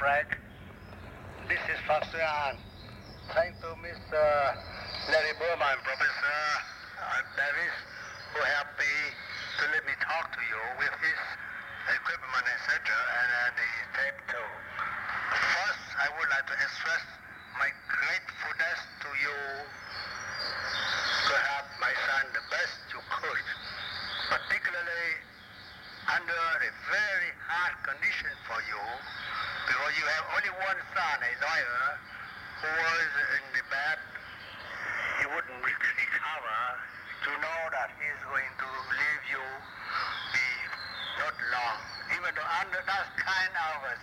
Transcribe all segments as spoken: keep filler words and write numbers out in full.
Frank. This is Pastor An. Thank to Mister Larry Berman, Professor uh, Davis, who helped me to let me talk to you with his equipment, et cetera, and uh, the tape too. First, I would like to express my gratefulness to you to help my son the best you could, particularly under a very hard condition for you, because you have only one son, a lawyer, who was in the bed. He wouldn't recover. To know that he's going to leave you be not long, even though under that kind of a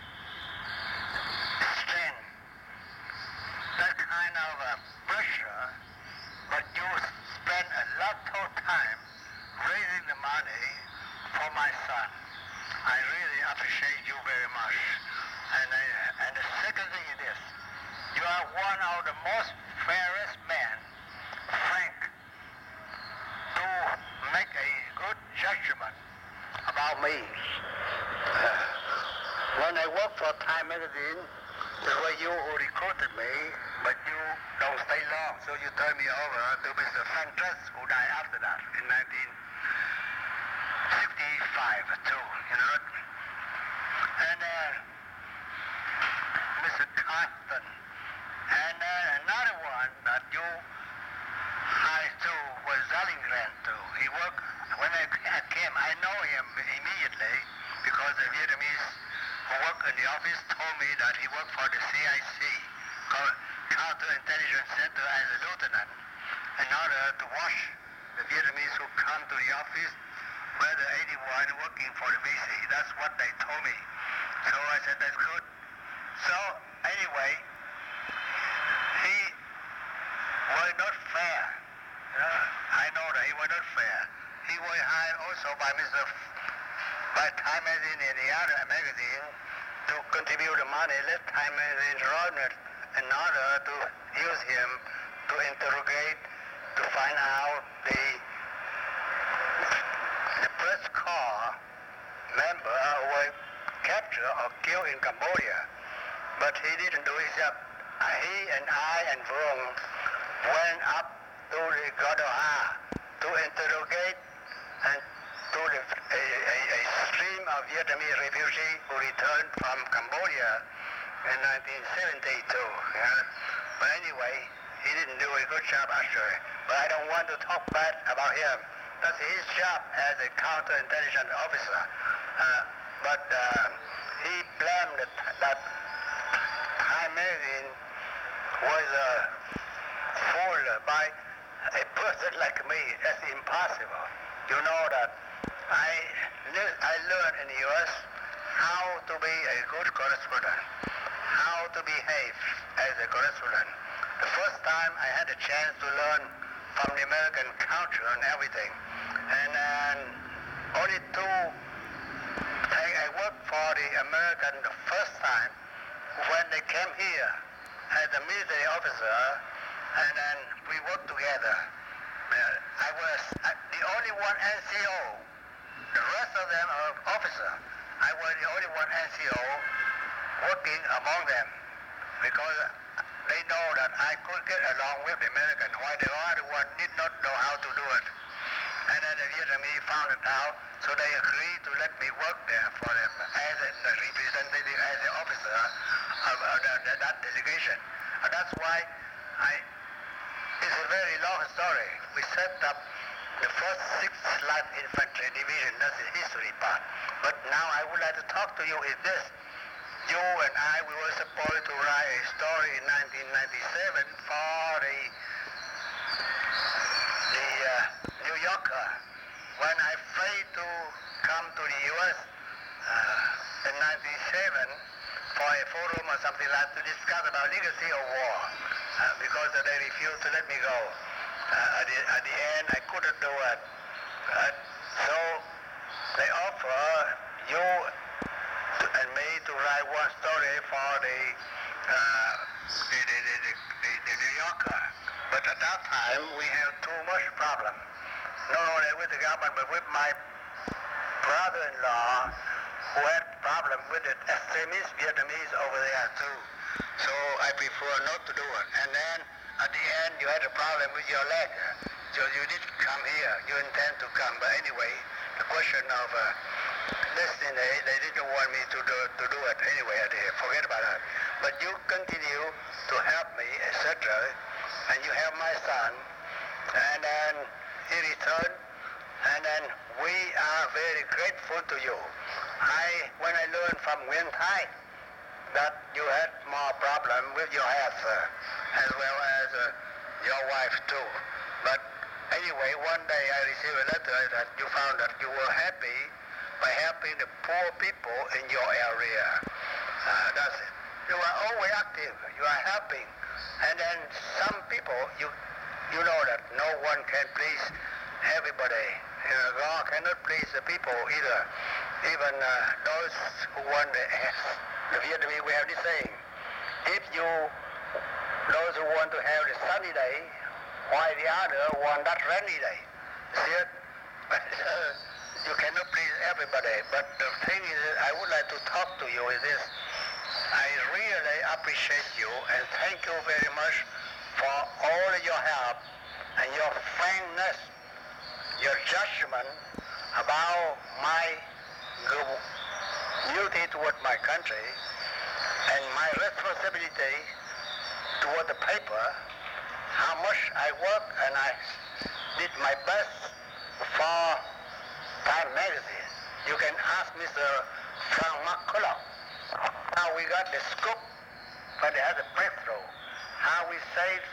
strain, that kind of a pressure, but you spend a lot of time raising the money for my son. I really appreciate you very much. And, I, and the second thing is this. You are one of the most fairest men, frank, to make a good judgment about me. Uh, when I worked for Time Magazine, it was you who recruited me, but you don't stay long, so you turned me over to Mister Frank Dress, who died after that in nineteen sixty-five too, you know. And uh, Mister Carson, and uh, another one that you hired too was Zellingren too. He worked, when I came, I know him immediately because the Vietnamese who worked in the office told me that he worked for the C I C, called Counterintelligence Center, as a lieutenant, in order to watch the Vietnamese who come to the office, whether eighty-one working for the V C. That's what they told me. So I said, that's good. So anyway, he was not fair. You know, I know that he was not fair. He was hired also by Mister F- by Time Magazine and the other magazine to contribute the money. Let Time Magazine run it in order to use him to interrogate, to find out the the press corps member who was captured or killed in Cambodia. But he didn't do his job. He and I and Vuong went up to the Gadoha to interrogate and to the, a, a, a stream of Vietnamese refugees who returned from Cambodia in nineteen seventy-two. Yeah? But anyway, he didn't do a good job actually. But I don't want to talk bad about him. That's his job as a counterintelligence officer. Uh, but uh, he blamed that, that Time Magazine was uh, fooled by a person like me. That's impossible. You know that I, I learned in the U S how to be a good correspondent, how to behave as a correspondent. The first time I had a chance to learn from the American culture and everything. And then only two, I worked for the American the first time when they came here as a military officer, and then we worked together. I was the only one N C O. The rest of them are officers. I was the only one N C O working among them because they know that I could get along with the American, while the other one did not know how to do it. And then the Vietnamese found it out, so they agreed to let me work there for them as a representative, as an officer of uh, the, that delegation. And that's why I, it's a very long story. We set up the first sixth Light Infantry Division, that's the history part. But now I would like to talk to you is this. You and I, we were supposed to write a story in nineteen ninety-seven for the, the uh, New Yorker. When I failed to come to the U S uh, in ninety-seven for a forum or something like that to discuss about legacy of war, uh, because they refused to let me go. Uh, at, the, at the end, I couldn't do it. Uh, so they offer you and me to write one story for the, uh, the, the, the, the, the New Yorker. But at that time, we had too much problem. Not only with the government, but with my brother-in-law, who had problem with the extremist Vietnamese over there too. So I prefer not to do it. And then at the end you had a problem with your leg. So you didn't come here. You intend to come. But anyway, the question of uh, listening, they, they didn't want me to do, to do it anyway. I did. Forget about that. But you continue to help me, et cetera. And you have my son. And then he returned. And then we are very grateful to you. I, when I learned from Nguyen Thai that you had more problem with your health, uh, as well as uh, your wife too. But anyway, one day I received a letter that you found that you were happy by helping the poor people in your area. Uh, that's it. You are always active. You are helping. And then some people, you you know that no one can please everybody. You know, God cannot please the people either. Even uh, those who want the, the Vietnamese, we have this saying, if you, those who want to have the sunny day, while the other want that rainy day. See it? But uh, you cannot please everybody. But the thing is, I would like to talk to you is this. I really appreciate you and thank you very much for all your help and your frankness, your judgment about my duty toward my country and my responsibility toward the paper, how much I work and I did my best for Time Magazine. You can ask Mister Frank McCulloch how we got the scoop when they had the breakthrough, how we saved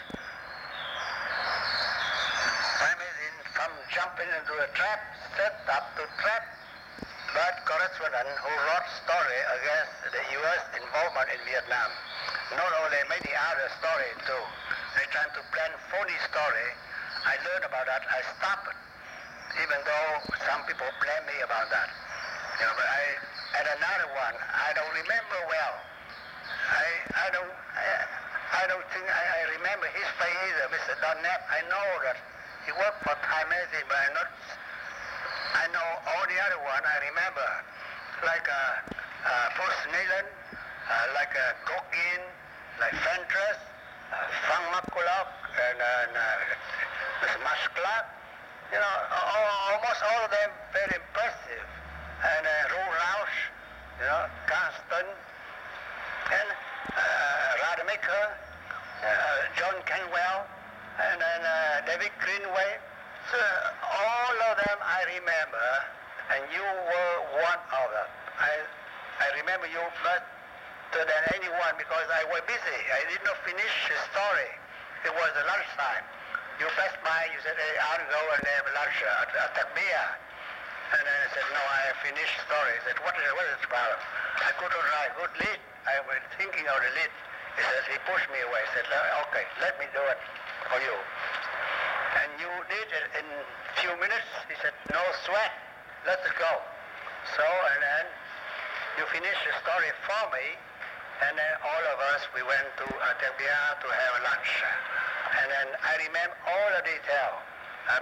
Time Magazine from jumping into a trap, set up to trap, but correspondent who wrote story against the U S involvement in Vietnam. Not only many other stories too. They trying to plan phony story. I learned about that. I stopped it, even though some people blame me about that. You know, but I and another one I don't remember well. I I don't I, I don't think I, I remember his face either, Mister Don Knapp. I know that he worked for Time Magazine, but I not I know all the other one. I remember like uh, uh, Bruce Nalen, uh, like uh, Gokin, like Fentress, uh, Frank McCulloch, and, and uh, Mister Marsh Clark. You know, all, almost all of them very impressive. And uh, Roe Rausch, you know, Carston, and uh, Rademacher, uh, John Canwell, and then uh, David Greenway. So all of them I remember, and you were one of them. I I remember you better than anyone because I was busy. I did not finish the story. It was a lunchtime. You passed by, you said, hey, I'll go and have lunch at, at Takbia. And then I said, no, I have finished the story. He said, what is, what is the problem? I couldn't write good lead. I was thinking of the lead. He said, he pushed me away. He said, okay, let me do it for you. And you did it in a few minutes. He said, no sweat, let's go. So, and then you finished the story for me, and then all of us, we went to Atambia to have lunch. And then I remember all the detail. Um,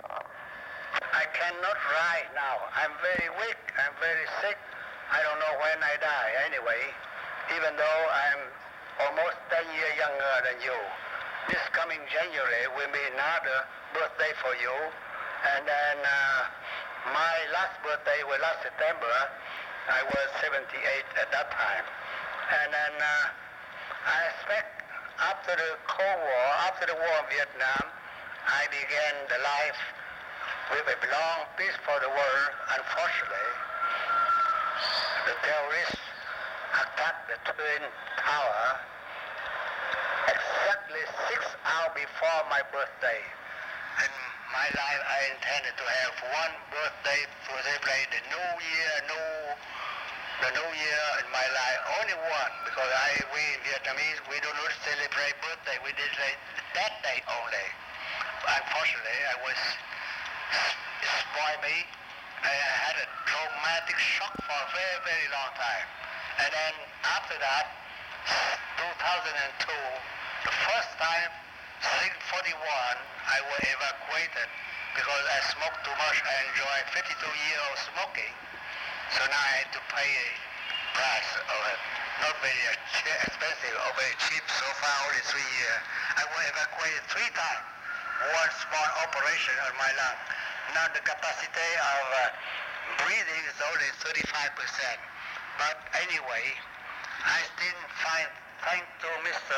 I cannot write now. I'm very weak, I'm very sick. I don't know when I die anyway, even though I'm almost ten years younger than you. This coming January will be another birthday for you. And then uh, my last birthday was last September. I was seventy-eight at that time. And then uh, I expect after the Cold War, after the war in Vietnam, I began the life with a long peace for the world. Unfortunately, the terrorists attacked the Twin Tower exactly six hours before my birthday. In my life, I intended to have one birthday to celebrate the New Year, new, the New Year in my life, only one, because I, we in Vietnamese, we do not celebrate birthday, we did say that day only. Unfortunately, I was, it spoiled me. I had a traumatic shock for a very, very long time. And then after that, two thousand two, the first time, six forty-one, I was evacuated because I smoked too much. I enjoyed fifty-two years of smoking. So now I had to pay price of it. Not very expensive or very cheap so far, only three years. I was evacuated three times. One small operation on my lung. Now the capacity of uh, breathing is only thirty-five percent. But anyway, I still find, thanks to Mister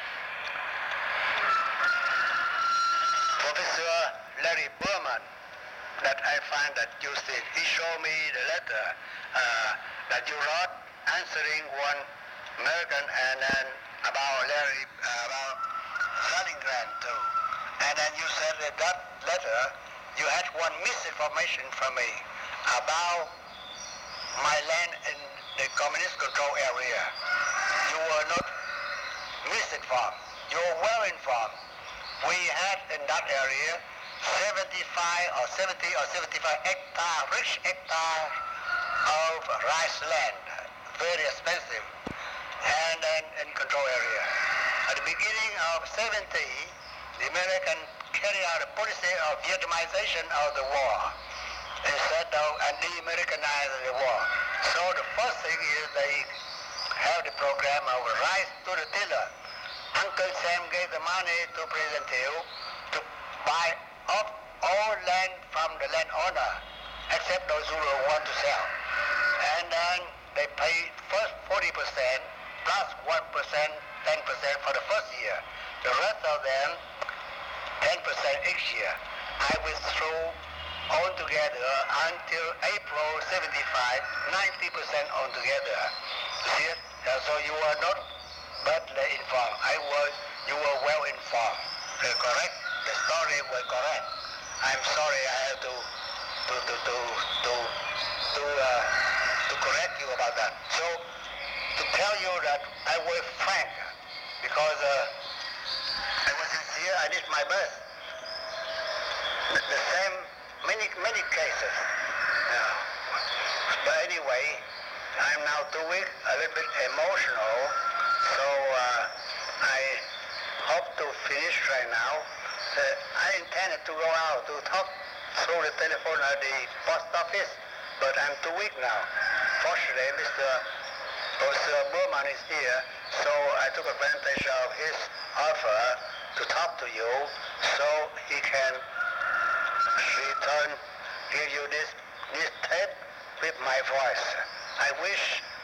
Professor Larry Berman, that I find that you still, he showed me the letter uh, that you wrote answering one American and then about Larry, uh, about Stalingrad too. And then you said that that letter, you had one misinformation from me about my land in the communist control area. You were not misinformed. You were well informed. We had in that area seventy-five or seventy or seventy-five hectare, rich hectare of rice land, very expensive, and then in control area. At the beginning of seventy, the American carried out a policy of Vietnamization of the war instead of and de-Americanizing the war. So the first thing is they have the program of rice to the tiller. Uncle Sam gave the money to President Thieu to buy up all land from the landowner, except those who want to sell. And then they paid first forty percent plus one percent, ten percent for the first year. The rest of them, ten percent each year. I withdrew altogether until April seventy-five, ninety percent altogether. See it? Uh, so you were not badly informed. I was, you were well informed. Uh, correct? The story was correct. I'm sorry I had to to to to to to, uh, to correct you about that. So to tell you that I was frank because uh, I was sincere. I did my best. The, the same many many cases. Yeah. But anyway, I'm now too weak, a little bit emotional. So uh, I hope to finish right now. Uh, I intended to go out to talk through the telephone at the post office, but I'm too weak now. Fortunately, Mister Professor Berman is here, so I took advantage of his offer to talk to you, so he can return, give you this, this tape with my voice. I wish,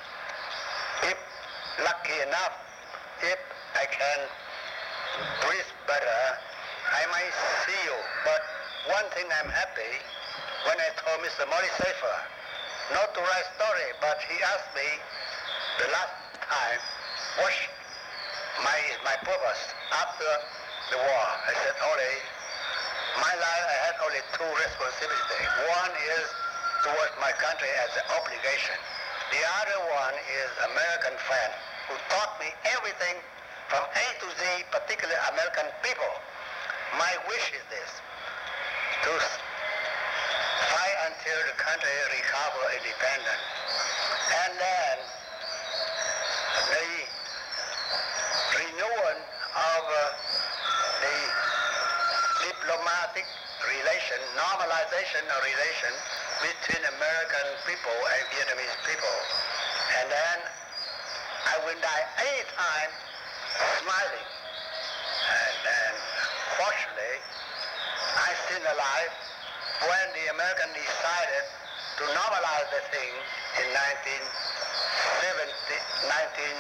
if lucky enough, if I can breathe better, I might see you. But one thing I'm happy, when I told Mister Morris Safer not to write story, but he asked me the last time, what's my, my purpose after the war? I said, only, my life I had only two responsibilities. One is towards my country as an obligation. The other one is American friend who taught me everything from A to Z, particularly American people. My wish is this, to fight until the country recover independence. And then the renewal of uh, the diplomatic relation, normalization of relation between American people and Vietnamese people. And then I will die anytime smiling. And then fortunately, I'm still alive when the Americans decided to normalize the thing in nineteen seventy, nineteen,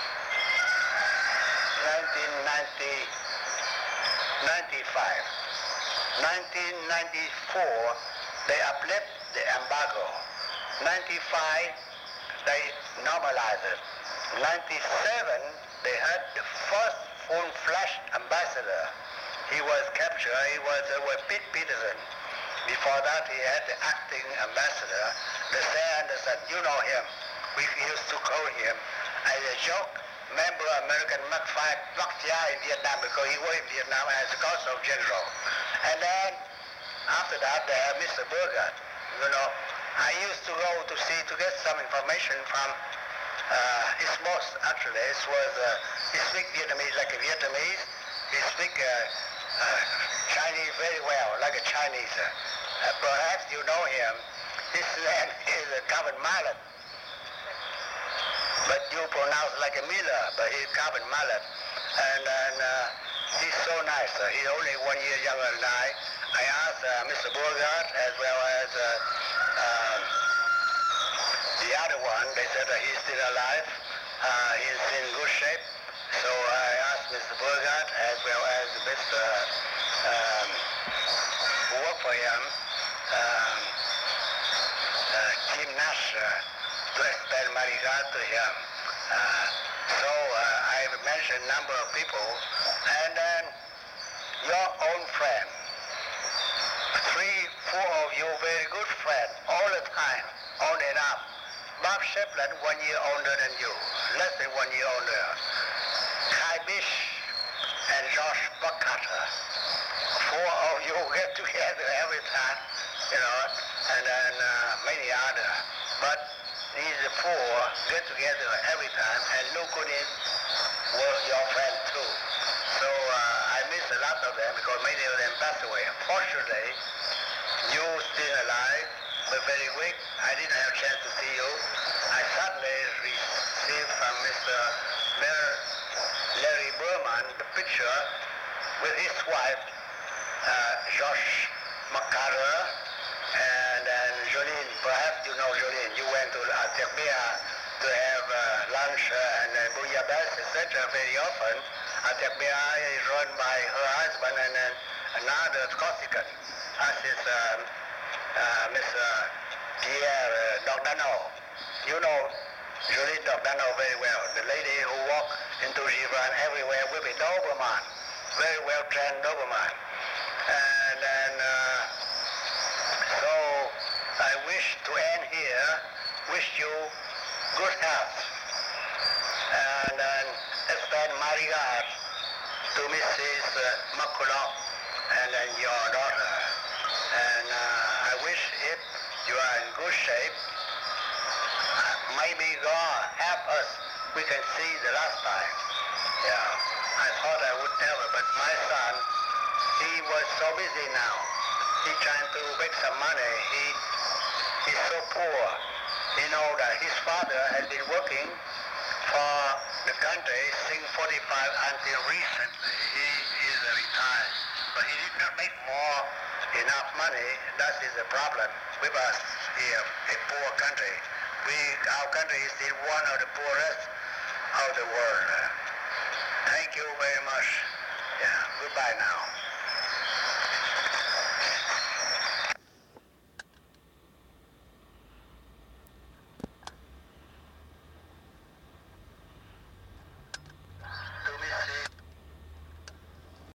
nineteen ninety, ninety-five. nineteen ninety-four, they uplift the embargo. ninety-five, they normalized it. ninety-seven, they had the first full-fledged ambassador. He was captured, he was uh, with Pete Peterson. Before that, he had the acting ambassador, Leslie Anderson. You know him. We used to call him, as a joke, member of American Mafia in Vietnam, because he was in Vietnam as a consul general. And then, after that, they have Mister Burgard. You know, I used to go to see, to get some information from uh, his boss, actually. This was, uh, he speak Vietnamese like a Vietnamese. He speak uh, uh, Chinese very well, like a Chinese. Uh, perhaps you know him. His name is uh, Calvin Marlin. you pronounce like a Miller, but he's Carbon Mallet. And, and uh, he's so nice. Uh, he's only one year younger than I. I asked uh, Mister Beauregard as well as uh, uh, the other one. They said that he's still alive. Uh, he's in good shape. So I asked Mister Beauregard as well as Mister Um, who worked for him, um, uh, Tim Nash, uh, to extend my regard to him. Uh, so uh, I mentioned a number of people, and then your own friend, three, four of you very good friends, all the time, on and up. Bob Shepland, one year older than you, less than one year older. Kai Bish and Josh Buckcutter. Four of you get together every time, you know, and then uh, many other. But these four get together every time, and Luke Gooding was your friend too. So uh, I miss a lot of them because many of them passed away. Fortunately, you still alive, but very weak. I didn't have a chance to see you. I suddenly received from Mister Larry Berman the picture with his wife, uh, Josh McCarter, and then Jolene. Perhaps you know Jolene. You went to Aterbea to have uh, lunch uh, and uh, bouillabaisse, et cetera very often. Aterbea is run by her husband and then another Corsican, as is um, uh, Mister Pierre uh, Dordano. You know Jolene Dordano very well. The lady who walked into Givran everywhere with a Doberman, very well trained Doberman. And then, uh, so I wish to end here, wish you good health. And then extend my regards to Missus Uh, McCulloch and then your daughter. And uh, I wish if you are in good shape, maybe God help us, we can see the last time. Yeah, I thought I would never, but my son, he was so busy now. He trying to make some money. He he's so poor. You know that his father has been working for the country since forty-five until recently. He is retired, but he did not make more enough money. That is the problem with us here, a poor country. We, our country is still one of the poorest of the world. Thank you very much. Yeah, goodbye now.